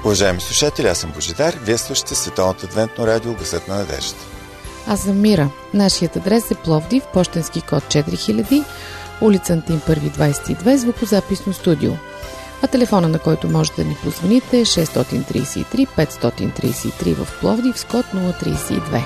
Уважаеми слушатели, аз съм Божидар. Вие слушате Световното адвентно радио Гласът на надеждата. Аз съм Мира. Нашият адрес е Пловдив, пощенски код 4000, улица Антим 1, 22, звукозаписно студио. А телефона, на който можете да ни позвоните, е 633 533 в Пловдив с код 032.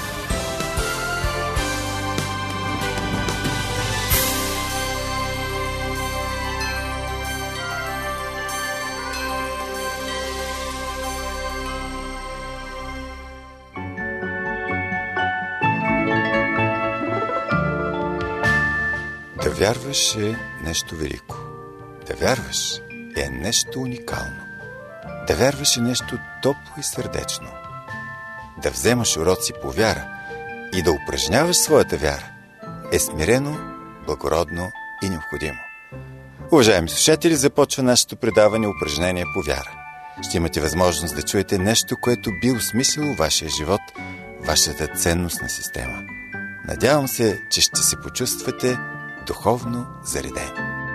Да вярваш е нещо велико. Да вярваш е нещо уникално. Да вярваш е нещо топло и сърдечно. Да вземаш уроци по вяра и да упражняваш своята вяра е смирено, благородно и необходимо. Уважаеми слушатели, започва нашето предаване упражнение по вяра. Ще имате възможност да чуете нещо, което би осмислило вашия живот, вашата ценностна система. Надявам се, че ще се почувствате духовно заредени.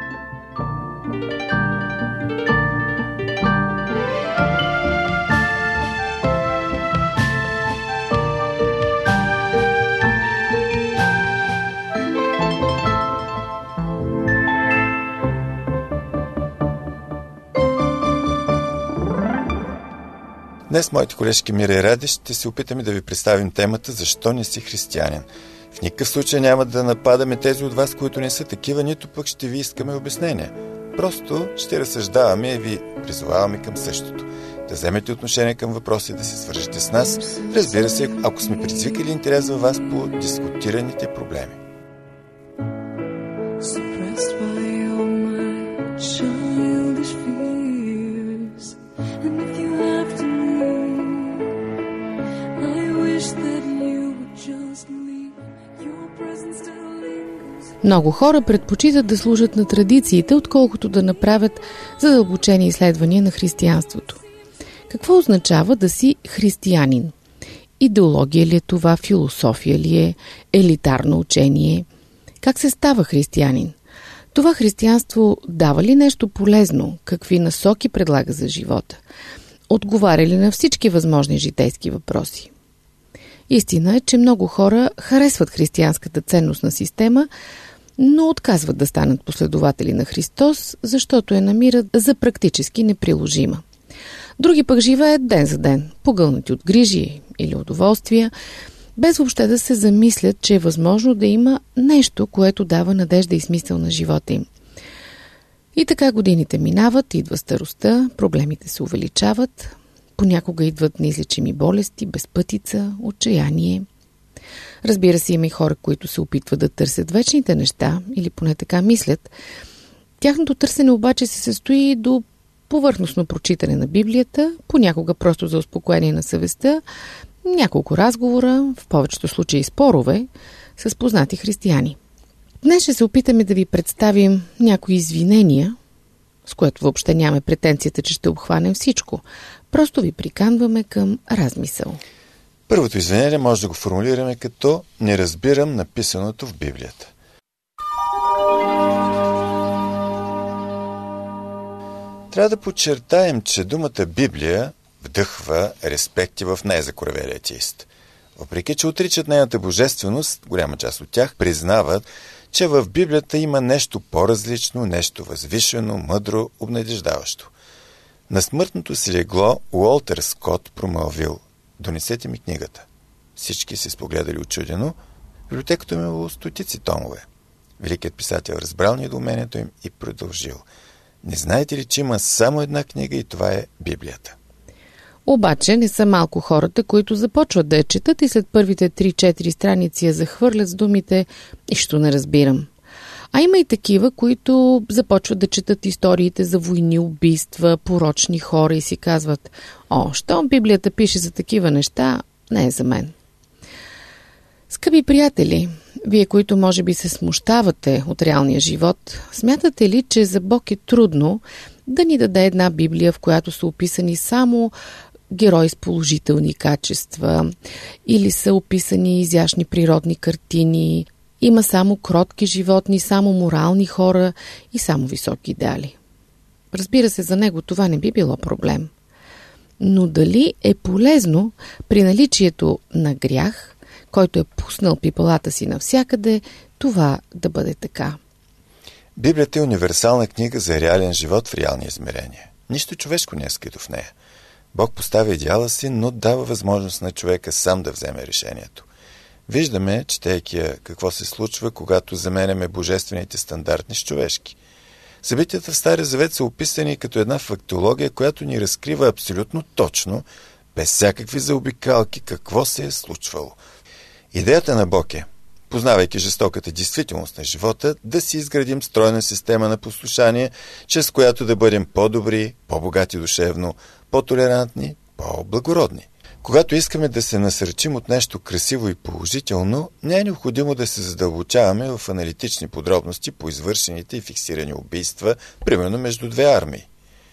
Днес, моите колежки Мира и Ради, ще се опитаме да ви представим темата «Защо не си християнин?». В никакъв случай няма да нападаме тези от вас, които не са такива, нито пък ще ви искаме обяснения. Просто ще разсъждаваме и ви призоваваме към същото. Да вземете отношение към въпроси, да се свържете с нас. Разбира се, ако сме предизвикали интерес във вас по дискутираните проблеми. Много хора предпочитат да служат на традициите, отколкото да направят задълбочени изследвания на християнството. Какво означава да си християнин? Идеология ли е това, философия ли е, елитарно учение? Как се става християнин? Това християнство дава ли нещо полезно? Какви насоки предлага за живота? Отговаря ли на всички възможни житейски въпроси? Истина е, че много хора харесват християнската ценностна система, но отказват да станат последователи на Христос, защото я намират за практически неприложима. Други пък живеят ден за ден, погълнати от грижи или удоволствия, без въобще да се замислят, че е възможно да има нещо, което дава надежда и смисъл на живота им. И така годините минават, идва старостта, проблемите се увеличават, понякога идват неизлечими болести, безпътица, отчаяние. Разбира се, има и хора, които се опитват да търсят вечните неща, или поне така мислят. Тяхното търсене обаче се състои до повърхностно прочитане на Библията, понякога просто за успокоение на съвестта, няколко разговора, в повечето случаи спорове, с познати християни. Днес ще се опитаме да ви представим някои извинения, с което въобще нямаме претенцията, че ще обхванем всичко. Просто ви приканваме към размисъл. Първото извинение може да го формулираме като «не разбирам написаното в Библията». Трябва да подчертаем, че думата Библия вдъхва респекти в най-закоравелия атеист. Въпреки че отричат нейната божественост, голяма част от тях признават, че в Библията има нещо по-различно, нещо възвишено, мъдро, обнадеждаващо. На смъртното си легло Уолтер Скот промълвил: «Донесете ми книгата». Всички се спогледали учудено. В библиотеката им имало стотици томове. Великият писател разбрал недоумението им и продължил: «Не знаете ли, че има само една книга и това е Библията?» Обаче не са малко хората, които започват да я четат и след първите 3-4 страници я захвърлят с думите «Нищо не разбирам». А има и такива, които започват да четат историите за войни, убийства, порочни хора и си казват: щом Библията пише за такива неща, не е за мен. Скъпи приятели, вие, които може би се смущавате от реалния живот, смятате ли, че за Бог е трудно да ни даде една Библия, в която са описани само герои с положителни качества, или са описани изящни природни картини, има само кротки животни, само морални хора и само високи идеали? Разбира се, за него това не би било проблем. Но дали е полезно при наличието на грях, който е пуснал пипалата си навсякъде, това да бъде така? Библията е универсална книга за реален живот в реални измерения. Нищо човешко не е скрито в нея. Бог поставя идеала си, но дава възможност на човека сам да вземе решението. Виждаме, четейки какво се случва, когато заменяме божествените стандарти с човешки. Събитията в Стария Завет са описани като една фактология, която ни разкрива абсолютно точно, без всякакви заобикалки, какво се е случвало. Идеята на Бог е, познавайки жестоката действителност на живота, да си изградим стройна система на послушание, чрез която да бъдем по-добри, по-богати душевно, по-толерантни, по-благородни. Когато искаме да се насърчим от нещо красиво и положително, не е необходимо да се задълбочаваме в аналитични подробности по извършените и фиксирани убийства, примерно между две армии.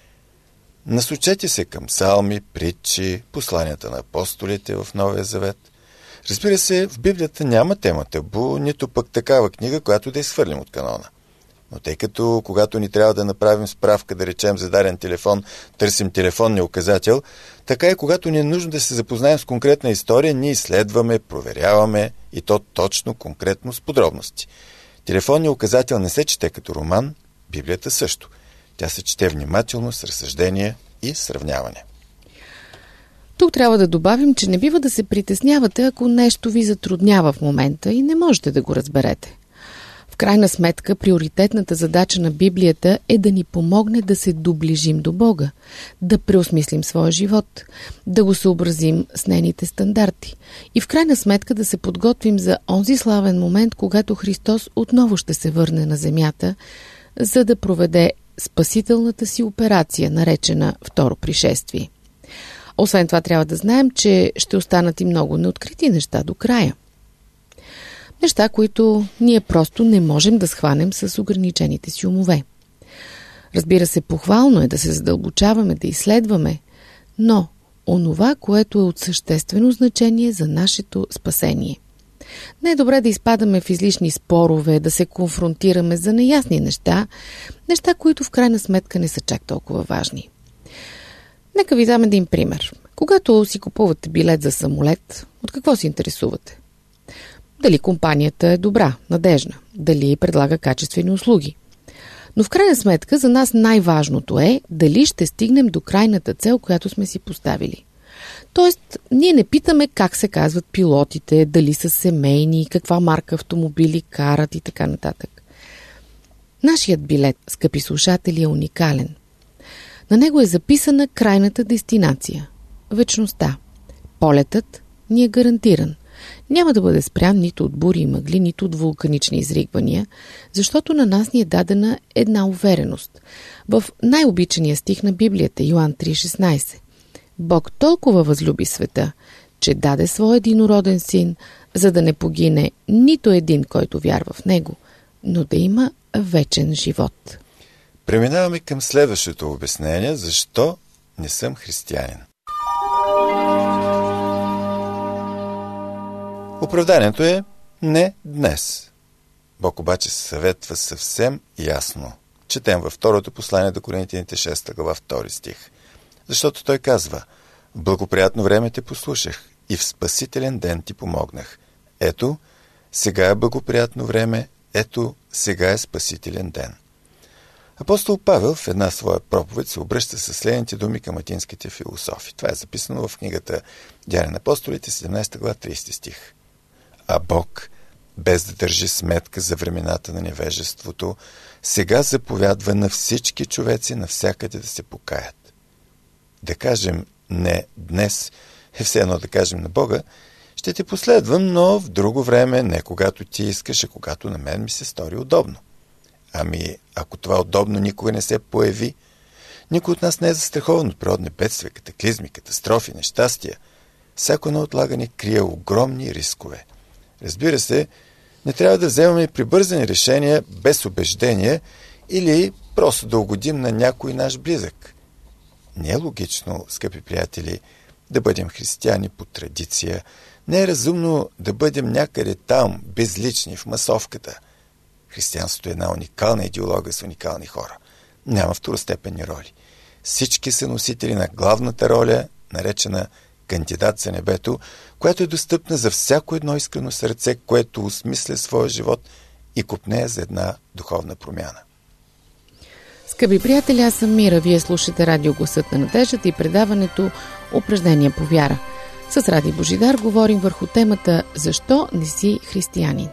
Насочете се към псалми, притчи, посланията на апостолите в Новия Завет. Разбира се, в Библията няма тема табу, нито пък такава книга, която да изхвърлим от канона. Но тъй като, когато ни трябва да направим справка, да речем за даден телефон, търсим телефонния указател, така и когато ни е нужно да се запознаем с конкретна история, ние изследваме, проверяваме и то точно, конкретно, с подробности. Телефонният указател не се чете като роман, Библията също. Тя се чете внимателно, с разсъждение и сравняване. Тук трябва да добавим, че не бива да се притеснявате, ако нещо ви затруднява в момента и не можете да го разберете. В крайна сметка, приоритетната задача на Библията е да ни помогне да се доближим до Бога, да преосмислим своя живот, да го съобразим с нейните стандарти и в крайна сметка да се подготвим за онзи славен момент, когато Христос отново ще се върне на земята, за да проведе спасителната си операция, наречена Второ пришествие. Освен това, трябва да знаем, че ще останат и много неоткрити неща до края. Неща, които ние просто не можем да схванем с ограничените си умове. Разбира се, похвално е да се задълбочаваме, да изследваме, но онова, което е от съществено значение за нашето спасение. Не е добре да изпадаме в излишни спорове, да се конфронтираме за неясни неща, които в крайна сметка не са чак толкова важни. Нека ви дам един пример. Когато си купувате билет за самолет, от какво се интересувате? Дали компанията е добра, надежна, дали предлага качествени услуги. Но в крайна сметка за нас най-важното е дали ще стигнем до крайната цел, която сме си поставили. Тоест, ние не питаме как се казват пилотите, дали са семейни, каква марка автомобили карат и така нататък. Нашият билет, скъпи слушатели, е уникален. На него е записана крайната дестинация – вечността. Полетът ни е гарантиран. Няма да бъде спрян нито от бури и мъгли, нито от вулканични изригвания, защото на нас ни е дадена една увереност. В най-обичания стих на Библията, Йоан 3,16. Бог толкова възлюби света, че даде своя единороден син, за да не погине нито един, който вярва в него, но да има вечен живот. Преминаваме към следващото обяснение, защо не съм християнин. Оправданието е не днес. Бог обаче се съветва съвсем ясно. Четем във второто послание до Коринтияните 6 глава 2 стих. Защото той казва: в благоприятно време те послушах и в спасителен ден ти помогнах. Ето, сега е благоприятно време, ето, сега е спасителен ден. Апостол Павел в една своя проповед се обръща със следните думи към атинските философи. Това е записано в книгата Деяния на апостолите, 17 глава 30 стих. А Бог, без да държи сметка за времената на невежеството, сега заповядва на всички човеци навсякъде да се покаят. Да кажем не днес е все едно да кажем на Бога: ще те последвам, но в друго време, не когато ти искаш, а когато на мен ми се стори удобно. Ами, ако това удобно никога не се появи, никой от нас не е застрахован от природни бедствия, катаклизми, катастрофи, нещастия. Всяко едно отлагане крие огромни рискове. Разбира се, не трябва да вземаме прибързани решения без убеждение или просто да угодим на някой наш близък. Не е логично, скъпи приятели, да бъдем християни по традиция. Не е разумно да бъдем някъде там, безлични, в масовката. Християнството е една уникална идеология с уникални хора. Няма второстепенни роли. Всички са носители на главната роля наречена кандидат за небето, която е достъпна за всяко едно искрено сърце, което осмисля своя живот и копнее за една духовна промяна. Скъпи приятели, аз съм Мира. Вие слушате радио Гласът на надеждата и предаването Упражнения по вяра. С Ради Божидар говорим върху темата «Защо не си християнин?».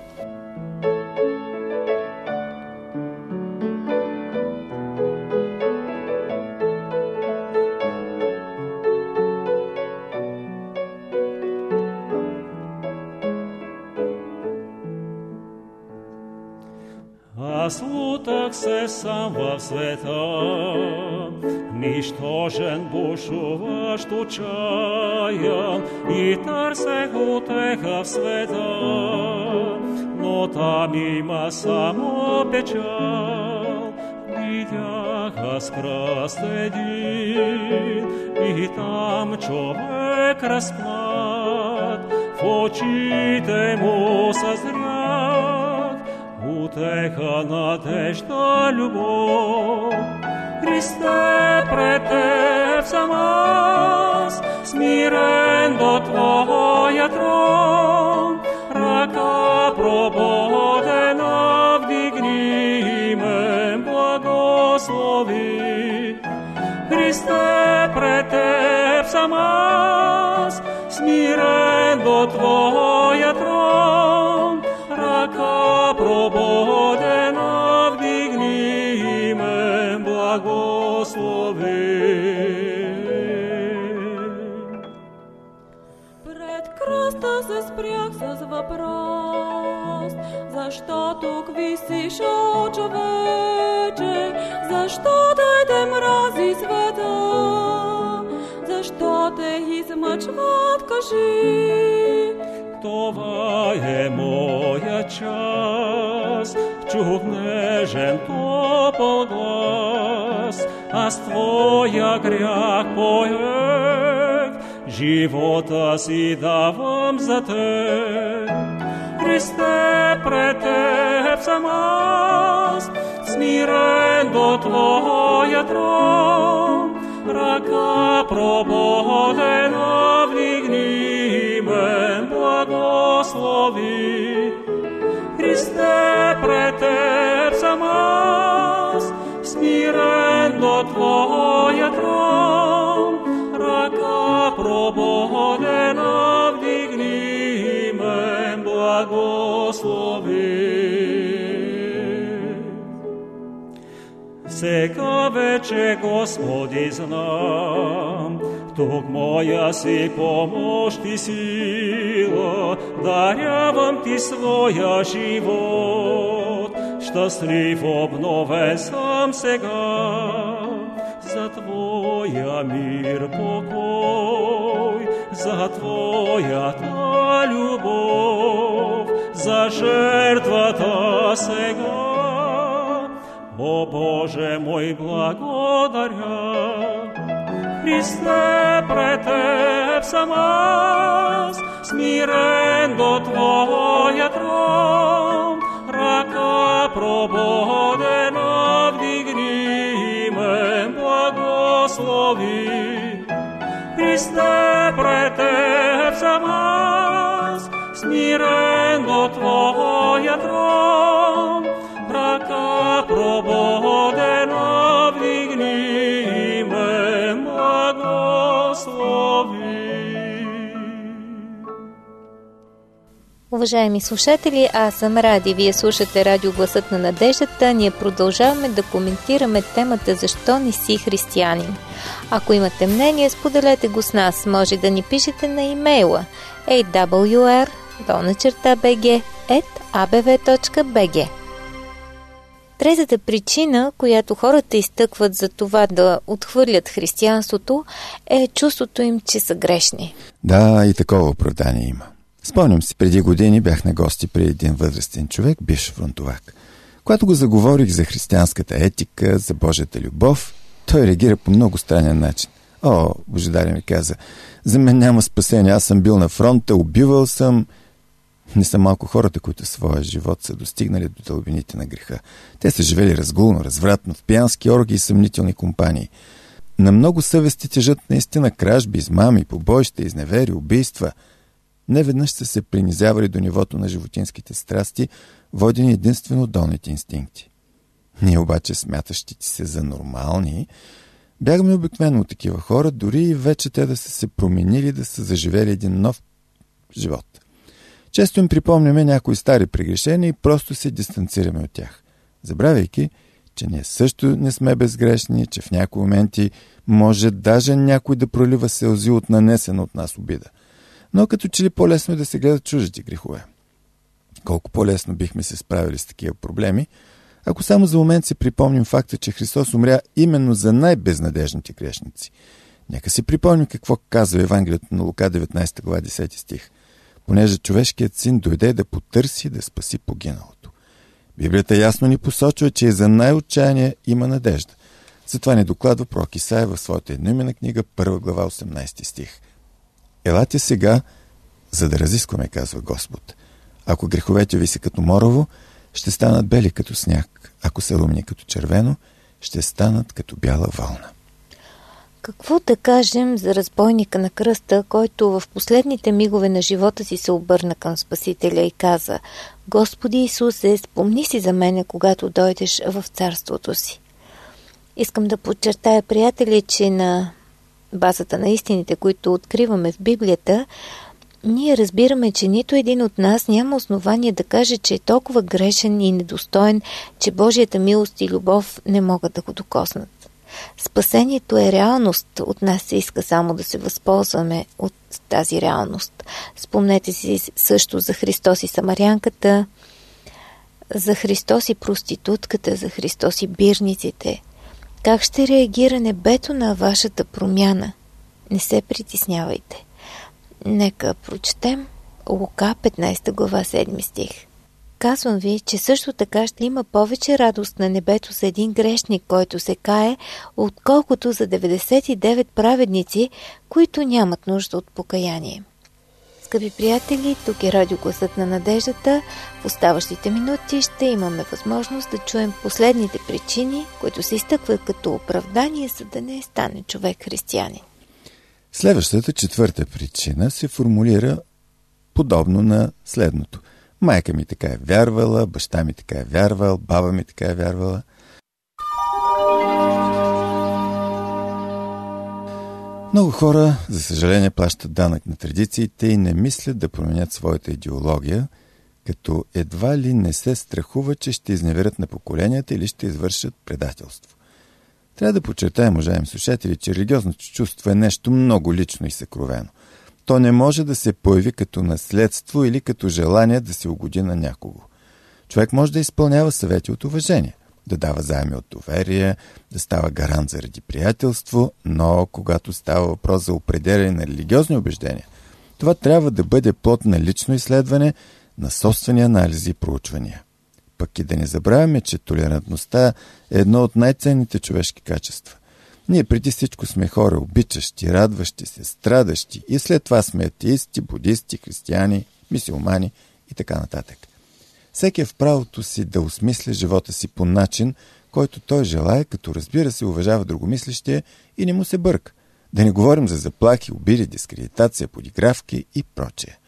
Аз лутах се сам в света, нищожен, бушуващ, отчаян, и търсех утеха в света, но там има само печал. Видях аз кръст един, и там човек разпнат, в очите му съзрях утеха, надежда, любов. Христе, пред Теб съм аз, смирен до Твоя трон. Ръка прободена вдигни ме, благослови. Христе, пред Теб съм аз, смирен до Твоя трон. Ръка прободена вдигни ме, благослови. Пред кръста се спрях с въпрос: защо тук висиш, о човече? Защо те мрази света? Защо те измъчват, кажи? Това е моя час, чух нежен топъл глас, аз Твоя грях поех, живота си давам за Теб. Христе, пред Теб съм аз, смирен до Твоя трон. Ръка прободена вдигни ме, благослови. Христе, пред Теб съм аз, смирен до Твоя трон. Ръка прободена вдигни ме, благослови. Сега вече, Господи, знам, тук моя си помощ и сила, дарявам Ти своя живот. Щастлив, обновен съм сега, за Твоя мир, покой, за Твоята любов, за жертвата сега. О Боже мой, благодаря. Христе, пред Теб съм аз, смирен до Твоя трон. Ръка прободена вдигни ме, благослови. Христе, пред Теб съм аз, смирен до Твоя трон. Ръка прободена вдигни ме, благослови. Уважаеми слушатели, аз съм Ради. Вие слушате радио Гласът на надеждата. Ние продължаваме да коментираме темата «Защо не си християнин?». Ако имате мнение, споделете го с нас. Може да ни пишете на имейла awr@abv.bg. Третата причина, която хората изтъкват за това да отхвърлят християнството, е чувството им, че са грешни. Да, и такова оправдание има. Спомням си, преди години бях на гости при един възрастен човек, бивш фронтовак. Когато го заговорих за християнската етика, за Божията любов, той реагира по много странен начин. О, Божидаря, ми каза, за мен няма спасение, аз съм бил на фронта, убивал съм. Не са малко хората, които своя живот са достигнали до дълбините на греха. Те са живели разгулно, развратно, в пиянски орги и съмнителни компании. На много съвести тежат наистина кражби, измами, побоища, изневери, убийства. Неведнъж са се принизявали до нивото на животинските страсти, водени единствено от долните инстинкти. Ние обаче, смятащите се за нормални, бягаме обикновено от такива хора, дори и вече те да са се променили, да са заживели един нов живот. Често им припомняме някои стари прегрешения и просто се дистанцираме от тях, забравяйки, че ние също не сме безгрешни, че в някои моменти може даже някой да пролива сълзи от нанесена от нас обида. Но като че ли по-лесно е да се гледат чуждите грехове. Колко по-лесно бихме се справили с такива проблеми, ако само за момент си припомним факта, че Христос умря именно за най-безнадежните грешници. Нека си припомним какво казва Евангелието на Лука 19 глава 10 стих. Понеже човешкият син дойде да потърси, да спаси погиналото. Библията ясно ни посочва, че и за най-отчаяния има надежда. Затова ни докладва пророк Исаия в своята едноименна книга, 1 глава 18 стих. Елате сега, за да разискваме, казва Господ. Ако греховете ви са като морово, ще станат бели като сняг. Ако са румни като червено, ще станат като бяла вълна. Какво да кажем за разбойника на кръста, който в последните мигове на живота си се обърна към Спасителя и каза: Господи Исусе, спомни си за мене, когато дойдеш в царството си. Искам да подчертая, приятели, че на базата на истините, които откриваме в Библията, ние разбираме, че нито един от нас няма основание да каже, че е толкова грешен и недостоен, че Божията милост и любов не могат да го докоснат. Спасението е реалност. От нас се иска само да се възползваме от тази реалност. Спомнете си също за Христос и самарянката, за Христос и проститутката, за Христос и бирниците. Как ще реагира небето на вашата промяна? Не се притеснявайте. Нека прочетем Лука 15 глава 7 стих. Казвам ви, че също така ще има повече радост на небето за един грешник, който се кае, отколкото за 99 праведници, които нямат нужда от покаяние. Скъпи приятели, тук е Радио Гласът на надеждата. В оставащите минути ще имаме възможност да чуем последните причини, които се изтъкват като оправдание, за да не стане човек християнин. Следващата, четвърта причина се формулира подобно на следното. Майка ми така е вярвала, баща ми така е вярвал, баба ми така е вярвала. Много хора, за съжаление, плащат данък на традициите и не мислят да променят своята идеология, като едва ли не се страхува, че ще изневерят на поколенията или ще извършат предателство. Трябва да подчертаем, уважаеми слушатели, че религиозното чувство е нещо много лично и съкровено. То не може да се появи като наследство или като желание да се угоди на някого. Човек може да изпълнява съвети от уважение, да дава заеми от доверие, да става гарант заради приятелство, но когато става въпрос за определяне на религиозни убеждения, това трябва да бъде плод на лично изследване, на собствени анализи и проучвания. Пък и да не забравяме, че толерантността е едно от най-ценните човешки качества. Ние преди всичко сме хора обичащи, радващи се, страдащи и след това сме атеисти, будисти, християни, мюсюлмани и така нататък. Всеки е в правото си да осмисля живота си по начин, който той желае, като разбира се уважава другомислещия и не му се бърка. Да не говорим за заплахи, обиди, дискредитация, подигравки и прочее.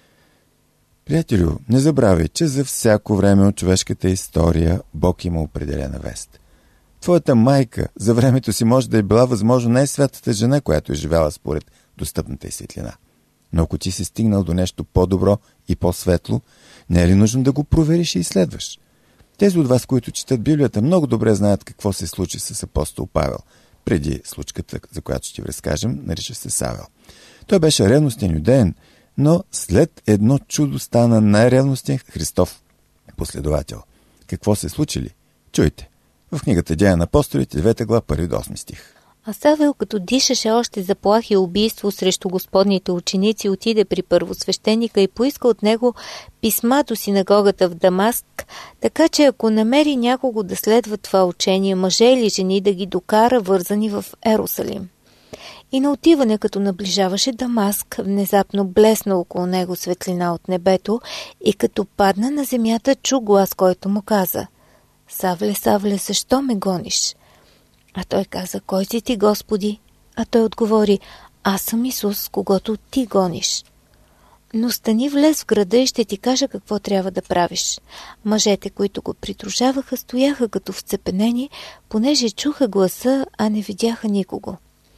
Приятелю, не забравяй, че за всяко време от човешката история Бог има определена вест. Твоята майка за времето си може да е била възможно най-святата жена, която е живяла според достъпната й светлина. Но ако ти си стигнал до нещо по-добро и по-светло, не е ли нужно да го провериш и изследваш? Тези от вас, които четат Библията, много добре знаят какво се случи с апостол Павел. Преди случката, за която ще ви разкажем, нарича се Савел. Той беше ревностен юдеен, но след едно чудо стана най-ревностен Христов последовател. Какво се случи ли? Чуйте. В книгата Деяния на апостолите, 9 глава, 1 до 8 стих. А Савел, като дишаше още заплахи и убийство срещу Господните ученици, отиде при първосвещеника и поиска от него писма до синагогата в Дамаск, така че ако намери някого да следва това учение, мъже или жени, да ги докара вързани в Ерусалим. И на отиване, като наближаваше Дамаск, внезапно блесна около него светлина от небето и като падна на земята, чу глас, който му каза: Савле, Савле, защо ме гониш? А той каза: кой си ти, Господи? А той отговори: аз съм Исус, когото ти гониш. Но стани, влез в града и ще ти кажа какво трябва да правиш. Мъжете, които го придружаваха, стояха като вцепенени, понеже чуха гласа, а не видяха никого.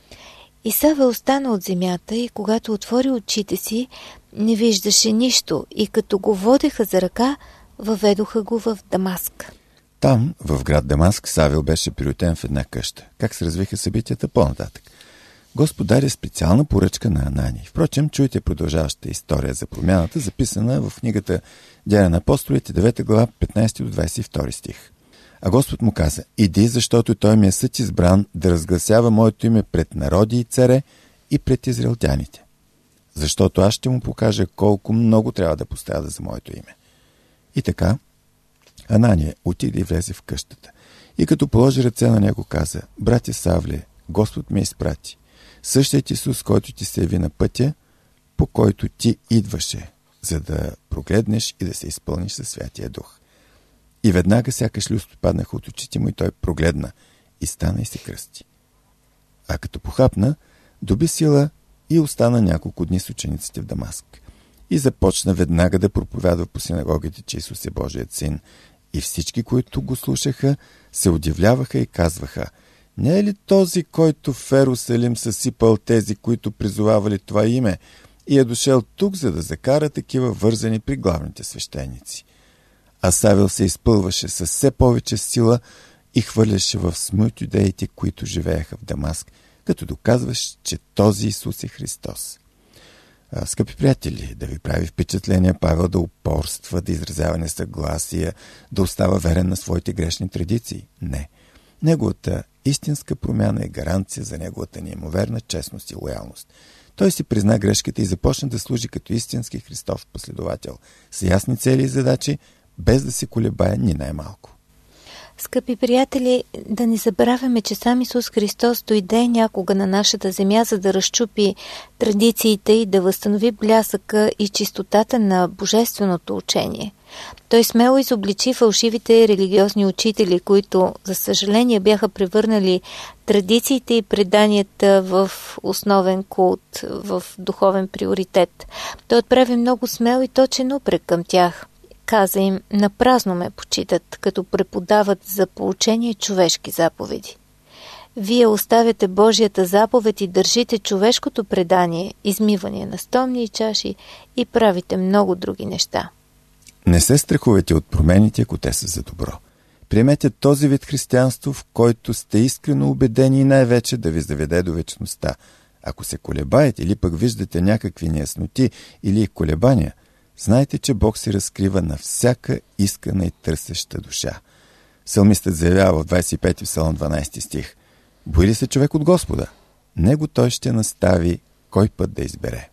И Савел остана от земята и когато отвори очите си, не виждаше нищо и като го водеха за ръка, въведоха го в Дамаск. Там, в град Дамаск, Савел беше приютен в една къща. Как се развиха събитията по-нататък? Господ даде специална поръчка на Анания. Впрочем, чуйте продължаващата история за промяната, записана в книгата Деяния на апостолите, 9 глава, 15 до 22 стих. А Господ му каза: иди, защото той ми е съд избран да разгласява моето име пред народи и царе и пред израелтяните. Защото аз ще му покажа колко много трябва да пострада за моето име. И така, Анания отиде и влезе в къщата. И като положи ръце на него, каза: братя Савле, Господ ме изпрати. Същият Исус, който ти се яви на пътя, по който ти идваше, за да прогледнеш и да се изпълниш със Святия Дух. И веднага сякаш люсто паднаха от очите му и той прогледна и стана и се кръсти. А като похапна, доби сила и остана няколко дни с учениците в Дамаск. И започна веднага да проповядва по синагогите, че Исус е Божият син. И всички, които го слушаха, се удивляваха и казваха: не е ли този, който в Ерусалим съсипал тези, които призовавали това име, и е дошъл тук, за да закара такива вързани при главните свещеници? А Савел се изпълваше с все повече сила и хвърляше в смут юдеите, които живееха в Дамаск, като доказваш, че този Исус е Христос. Скъпи приятели, да ви прави впечатление Павел да упорства, да изразява несъгласие, да остава верен на своите грешни традиции? Не. Неговата истинска промяна е гаранция за неговата неимоверна честност и лоялност. Той си призна грешката и започна да служи като истински Христов последовател, с ясни цели и задачи, без да се колебае ни най-малко. Скъпи приятели, да не забравяме, че сам Исус Христос дойде някога на нашата земя, за да разчупи традициите и да възстанови блясъка и чистотата на божественото учение. Той смело изобличи фалшивите религиозни учители, които, за съжаление, бяха превърнали традициите и преданията в основен култ, в духовен приоритет. Той отправи много смел и точен упрек към тях. Каза им: напразно ме почитат, като преподават за поучение човешки заповеди. Вие оставяте Божията заповед и държите човешкото предание, измиване на стомни и чаши и правите много други неща. Не се страхувайте от промените, ако те са за добро. Приемете този вид християнство, в който сте искрено убедени и най-вече да ви заведе до вечността. Ако се колебаете или пък виждате някакви неясноти или колебания, знайте, че Бог се разкрива на всяка искана и търсеща душа. Псалмистът заявява в 25 псалом 12 стих: бои ли се човек от Господа? Него той ще настави кой път да избере.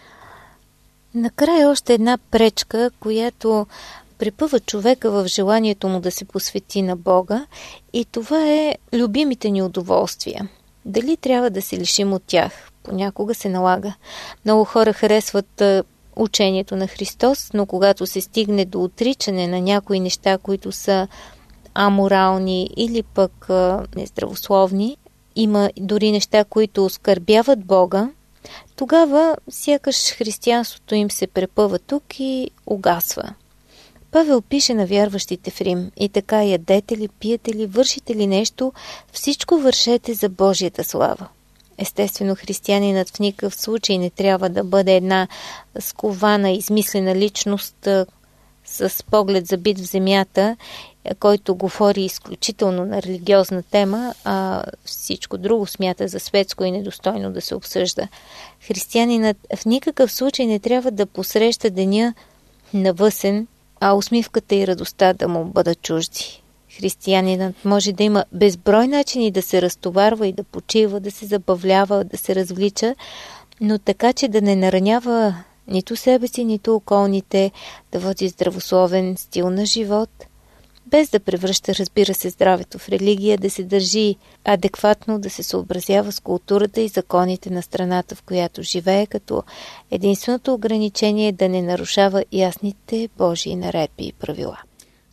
Накрая още една пречка, която препъва човека в желанието му да се посвети на Бога, и това е любимите ни удоволствия. Дали трябва да се лишим от тях? Понякога се налага. Много хора харесват учението на Христос, но когато се стигне до отричане на някои неща, които са аморални или пък нездравословни, има дори неща, които оскърбяват Бога, тогава сякаш християнството им се препъва тук и угасва. Павел пише на вярващите в Рим: и така, ядете ли, пиете ли, вършите ли нещо, всичко вършете за Божията слава. Естествено, християнинът в никакъв случай не трябва да бъде една скована, измислена личност с поглед забит в земята, който говори изключително на религиозна тема, а всичко друго смята за светско и недостойно да се обсъжда. Християнинът в никакъв случай не трябва да посреща деня навъсен, а усмивката и радостта да му бъдат чужди. Християнинът може да има безброй начини да се разтоварва и да почива, да се забавлява, да се развлича, но така, че да не наранява нито себе си, нито околните, да води здравословен стил на живот, без да превръща, разбира се, здравето в религия, да се държи адекватно, да се съобразява с културата и законите на страната, в която живее, като единственото ограничение е да не нарушава ясните Божии наредби и правила.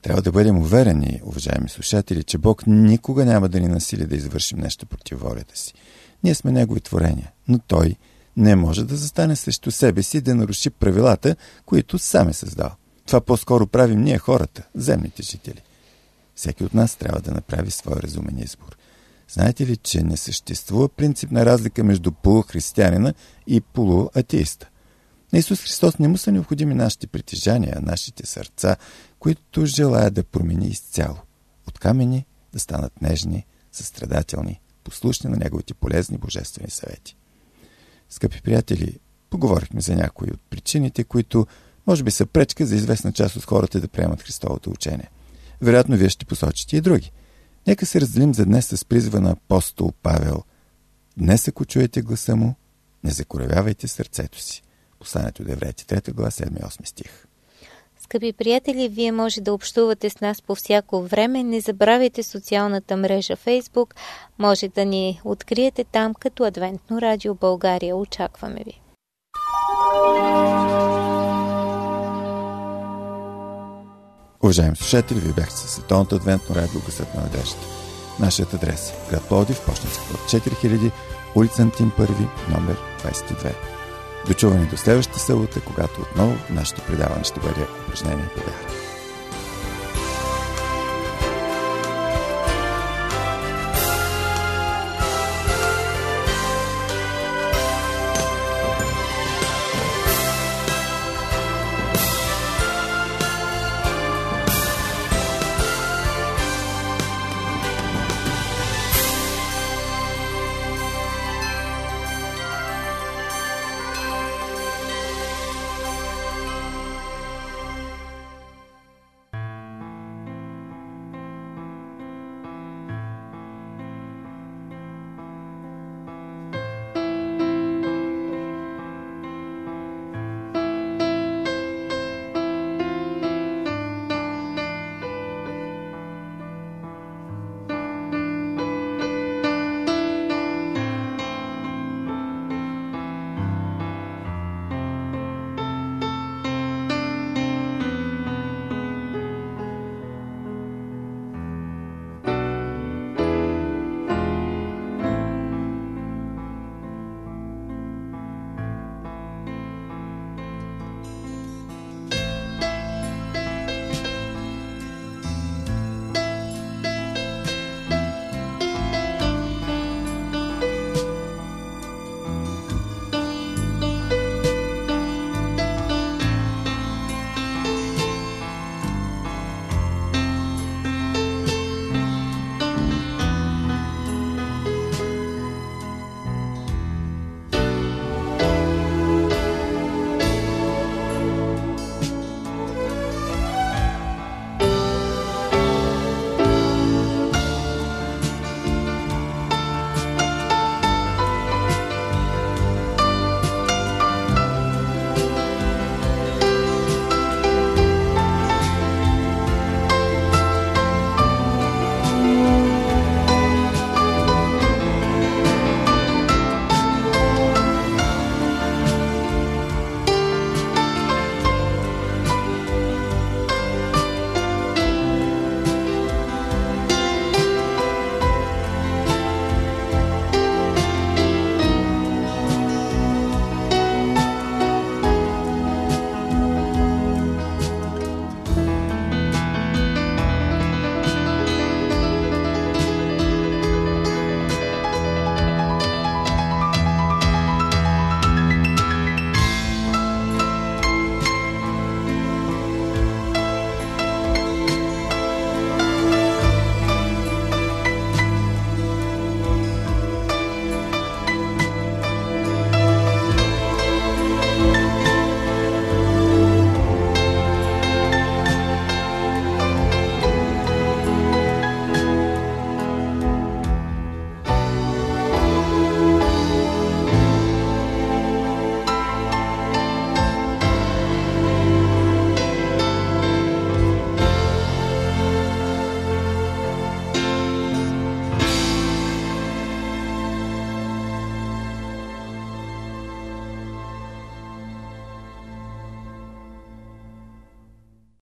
Трябва да бъдем уверени, уважаеми слушатели, че Бог никога няма да ни насили да извършим нещо против волята си. Ние сме Негови творения, но Той не може да застане срещу себе си и да наруши правилата, които сам е създал. Това по-скоро правим ние хората, земните жители. Всеки от нас трябва да направи своя разумен избор. Знаете ли, че не съществува принципна разлика между полухристиянина и полуатеиста? На Исус Христос не му са необходими нашите притежания, нашите сърца, които желаят да промени изцяло. От камени да станат нежни, състрадателни, послушни на Неговите полезни божествени съвети. Скъпи приятели, поговорихме за някои от причините, които може би са пречка за известна част от хората да приемат Христовото учение. Вероятно, вие ще посочите и други. Нека се разделим за днес с призива на апостол Павел. Днес, ако чуете гласа му, не закоравявайте сърцето си. Посланието до Евреите, 3 глава, 7 и 8 стих. Скъпи приятели, вие може да общувате с нас по всяко време. Не забравяйте социалната мрежа Facebook. Може да ни откриете там като Адвентно радио България. Очакваме ви. Уважаеми слушатели, вие бяхте със Световното адвентно радио Гласът на надеждата. Нашият адрес е град Пловдив, пощенски код 4000, улица Антим 1, номер 22. Дочуване до следващата събота, когато отново нашето предаване ще бъде упражнение по вяра.